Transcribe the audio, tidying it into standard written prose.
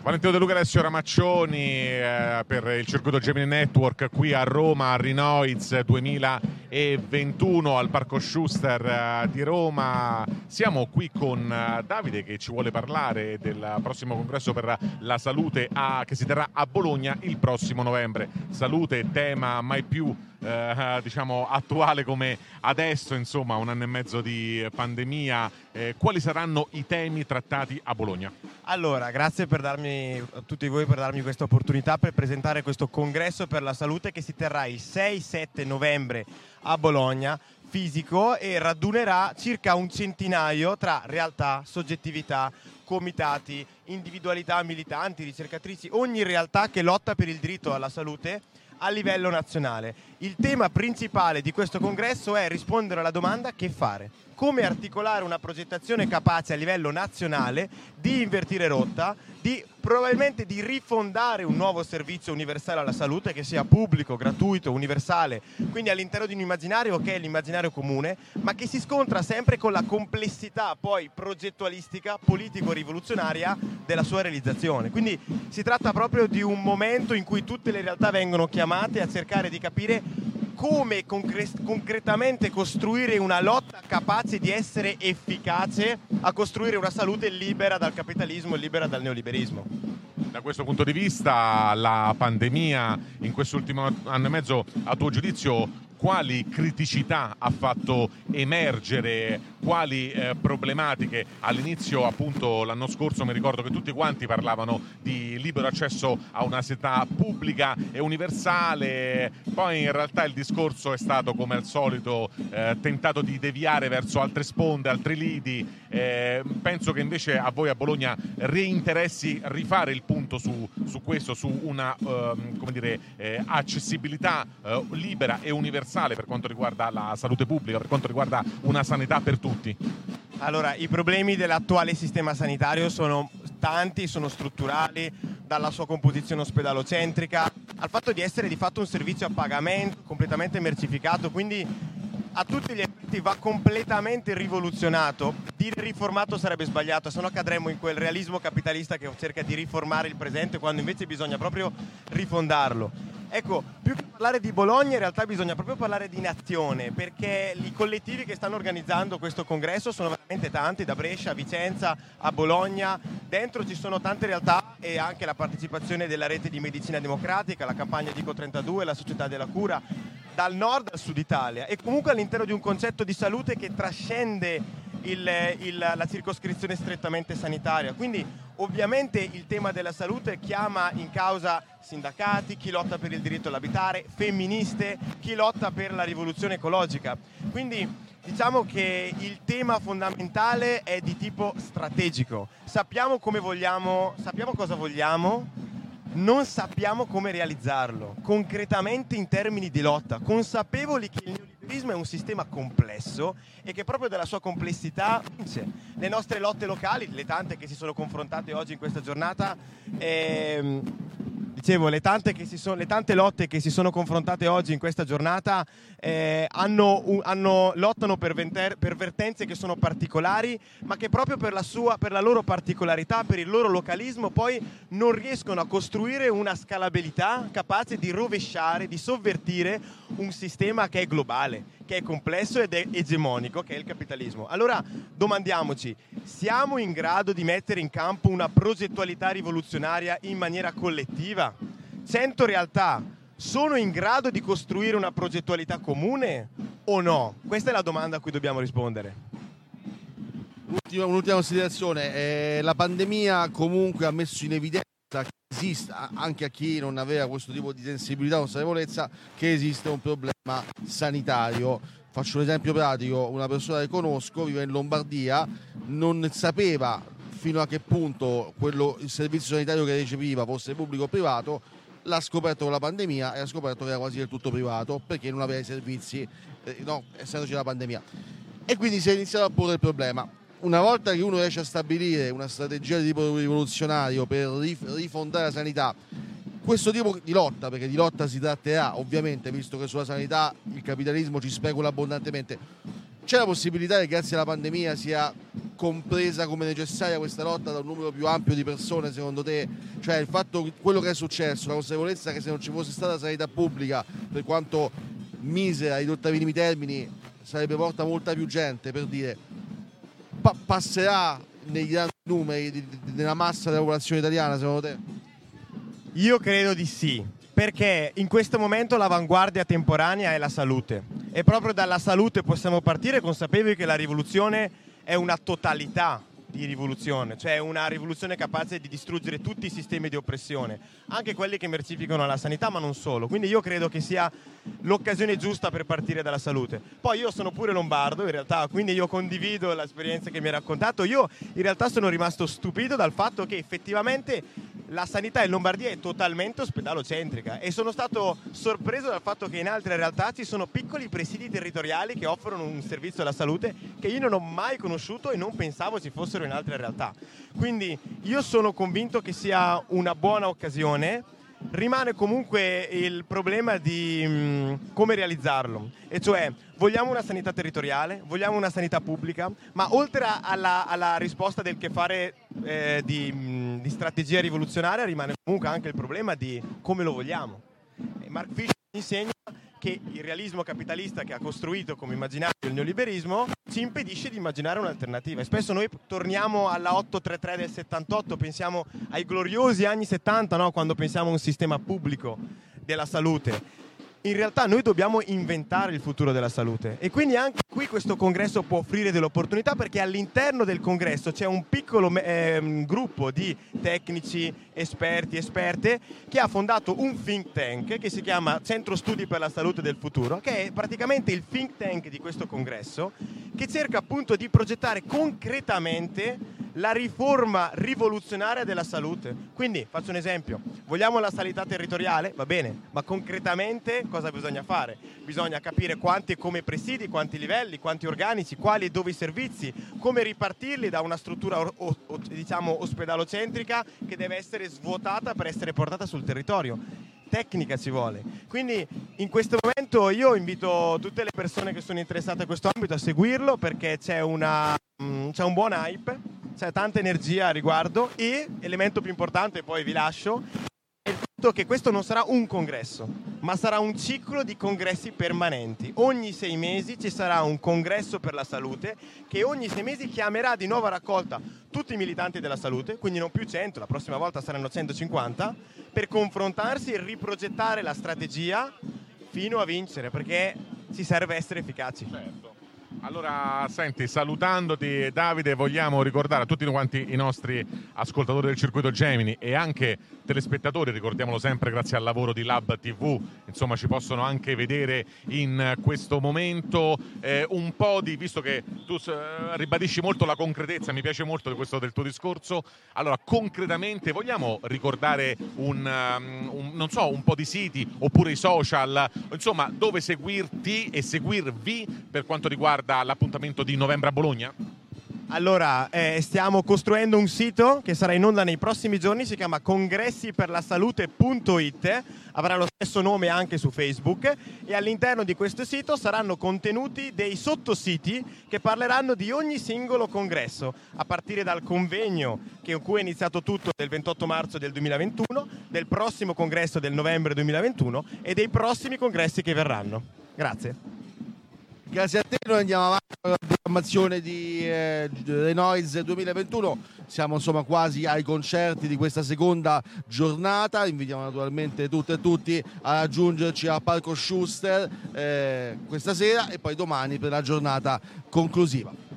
Valentino De Luca e Alessio Ramaccioni per il circuito Gemini Network qui a Roma, a Rinoiz 2021 al Parco Schuster di Roma. Siamo qui con Davide che ci vuole parlare del prossimo congresso per la salute che si terrà a Bologna il prossimo novembre. Salute, tema mai più diciamo attuale come adesso, insomma, un anno e mezzo di pandemia. Quali saranno i temi trattati a Bologna? Allora, grazie a tutti voi per darmi questa opportunità per presentare questo congresso per la salute che si terrà il 6-7 novembre a Bologna, fisico, e radunerà circa un centinaio tra realtà, soggettività, comitati, individualità, militanti, ricercatrici, ogni realtà che lotta per il diritto alla salute a livello nazionale. Il tema principale di questo congresso è rispondere alla domanda: che fare? Come articolare una progettazione capace a livello nazionale di invertire rotta, probabilmente di rifondare un nuovo servizio universale alla salute che sia pubblico, gratuito, universale, quindi all'interno di un immaginario che è l'immaginario comune, ma che si scontra sempre con la complessità poi progettualistica, politico-rivoluzionaria della sua realizzazione. Quindi si tratta proprio di un momento in cui tutte le realtà vengono chiamate a cercare di capire come concretamente costruire una lotta capace di essere efficace a costruire una salute libera dal capitalismo e libera dal neoliberismo. Da questo punto di vista, la pandemia in quest'ultimo anno e mezzo, a tuo giudizio, quali criticità ha fatto emergere, quali problematiche? All'inizio, appunto, l'anno scorso mi ricordo che tutti quanti parlavano di libero accesso a una sanità pubblica e universale, poi in realtà il discorso è stato, come al solito, tentato di deviare verso altre sponde, altri lidi. Penso che invece a voi a Bologna reinteressi rifare il punto su questo, su una accessibilità libera e universale per quanto riguarda la salute pubblica, per quanto riguarda una sanità per tutti. Allora, i problemi dell'attuale sistema sanitario sono tanti, sono strutturali, dalla sua composizione ospedalocentrica al fatto di essere di fatto un servizio a pagamento completamente mercificato, quindi a tutti gli effetti va completamente rivoluzionato. Dire riformato sarebbe sbagliato, se no cadremmo in quel realismo capitalista che cerca di riformare il presente quando invece bisogna proprio rifondarlo. Ecco, più che parlare di Bologna in realtà bisogna proprio parlare di nazione, perché i collettivi che stanno organizzando questo congresso sono veramente tanti, da Brescia a Vicenza a Bologna. Dentro ci sono tante realtà e anche la partecipazione della rete di medicina democratica, la campagna Dico 32, la società della cura, dal nord al sud Italia, e comunque all'interno di un concetto di salute che trascende la circoscrizione strettamente sanitaria. Quindi ovviamente il tema della salute chiama in causa sindacati, chi lotta per il diritto all'abitare, femministe, chi lotta per la rivoluzione ecologica. Quindi diciamo che il tema fondamentale è di tipo strategico. Sappiamo come vogliamo, sappiamo cosa vogliamo, non sappiamo come realizzarlo concretamente in termini di lotta, consapevoli che il neoliberismo è un sistema complesso e che proprio dalla sua complessità vince. Le nostre lotte locali, le tante che si sono confrontate oggi in questa giornata, le tante lotte che si sono confrontate oggi in questa giornata lottano per vertenze che sono particolari, ma che proprio per la loro particolarità, per il loro localismo, poi non riescono a costruire una scalabilità capace di rovesciare, di sovvertire un sistema che è globale, che è complesso ed è egemonico, che è il capitalismo. Allora domandiamoci: siamo in grado di mettere in campo una progettualità rivoluzionaria in maniera collettiva? 100 realtà sono in grado di costruire una progettualità comune o no? Questa è la domanda a cui dobbiamo rispondere. Un'ultima considerazione: la pandemia comunque ha messo in evidenza che esiste, anche a chi non aveva questo tipo di sensibilità o consapevolezza, che esiste un problema sanitario. Faccio un esempio pratico: una persona che conosco vive in Lombardia, non sapeva fino a che punto il servizio sanitario che riceviva fosse pubblico o privato, l'ha scoperto con la pandemia e ha scoperto che era quasi del tutto privato perché non aveva i servizi, essendoci la pandemia. E quindi si è iniziato a porre il problema. Una volta che uno riesce a stabilire una strategia di tipo rivoluzionario per rifondare la sanità, questo tipo di lotta, perché di lotta si tratterà ovviamente, visto che sulla sanità il capitalismo ci specula abbondantemente, c'è la possibilità che grazie alla pandemia sia compresa come necessaria questa lotta da un numero più ampio di persone, secondo te? Cioè il fatto, quello che è successo, la consapevolezza che se non ci fosse stata sanità pubblica, per quanto misera, ridotta ai minimi termini, sarebbe porta molta più gente, per dire, passerà nei grandi numeri della massa della popolazione italiana, secondo te? Io credo di sì, perché in questo momento l'avanguardia temporanea è la salute e proprio dalla salute possiamo partire consapevoli che la rivoluzione è una totalità di rivoluzione, cioè una rivoluzione capace di distruggere tutti i sistemi di oppressione, anche quelli che mercificano la sanità, ma non solo. Quindi io credo che sia l'occasione giusta per partire dalla salute. Poi io sono pure lombardo in realtà, quindi io condivido l'esperienza che mi hai raccontato. Io in realtà sono rimasto stupito dal fatto che effettivamente la sanità in Lombardia è totalmente ospedalocentrica e sono stato sorpreso dal fatto che in altre realtà ci sono piccoli presidi territoriali che offrono un servizio alla salute che io non ho mai conosciuto e non pensavo ci fossero in altre realtà. Quindi io sono convinto che sia una buona occasione. Rimane comunque il problema di come realizzarlo, e cioè vogliamo una sanità territoriale, vogliamo una sanità pubblica, ma oltre alla risposta del che fare di strategia rivoluzionaria rimane comunque anche il problema di come lo vogliamo. E Mark Fisher insegna che il realismo capitalista che ha costruito come immaginario il neoliberismo ci impedisce di immaginare un'alternativa. E spesso noi torniamo alla 833 del 78, pensiamo ai gloriosi anni 70, no? Quando pensiamo a un sistema pubblico della salute. In realtà noi dobbiamo inventare il futuro della salute e quindi anche qui questo congresso può offrire delle opportunità, perché all'interno del congresso c'è un piccolo gruppo di tecnici, esperti, esperte che ha fondato un think tank che si chiama Centro Studi per la Salute del Futuro, che è praticamente il think tank di questo congresso, che cerca appunto di progettare concretamente la riforma rivoluzionaria della salute. Quindi faccio un esempio: vogliamo la sanità territoriale? Va bene, ma concretamente cosa bisogna fare? Bisogna capire quanti e come presidi, quanti livelli, quanti organici, quali e dove i servizi, come ripartirli da una struttura diciamo ospedalocentrica che deve essere svuotata per essere portata sul territorio. Tecnica ci vuole. Quindi in questo momento io invito tutte le persone che sono interessate a questo ambito a seguirlo, perché c'è un buon hype, c'è tanta energia a riguardo e, elemento più importante, poi vi lascio, è il fatto che questo non sarà un congresso, ma sarà un ciclo di congressi permanenti. Ogni 6 mesi ci sarà un congresso per la salute che ogni 6 mesi chiamerà di nuovo a raccolta tutti i militanti della salute, quindi non più 100, la prossima volta saranno 150, per confrontarsi e riprogettare la strategia fino a vincere, perché ci serve essere efficaci. Certo. Allora, senti, salutandoti Davide, vogliamo ricordare a tutti quanti i nostri ascoltatori del Circuito Gemini e anche telespettatori, ricordiamolo sempre, grazie al lavoro di Lab TV, insomma ci possono anche vedere in questo momento un po' di, visto che tu ribadisci molto la concretezza, mi piace molto di questo del tuo discorso. Allora, concretamente vogliamo ricordare non so, un po' di siti oppure i social, insomma, dove seguirti e seguirvi per quanto riguarda l'appuntamento di novembre a Bologna? Allora, stiamo costruendo un sito che sarà in onda nei prossimi giorni, si chiama congressiperlasalute.it, avrà lo stesso nome anche su Facebook, e all'interno di questo sito saranno contenuti dei sottositi che parleranno di ogni singolo congresso, a partire dal convegno con cui è iniziato tutto del 28 marzo del 2021, del prossimo congresso del novembre 2021 e dei prossimi congressi che verranno. Grazie. Grazie a te, noi andiamo avanti con la programmazione di Renoise 2021, siamo insomma quasi ai concerti di questa seconda giornata, invitiamo naturalmente tutte e tutti a raggiungerci a Parco Schuster questa sera e poi domani per la giornata conclusiva.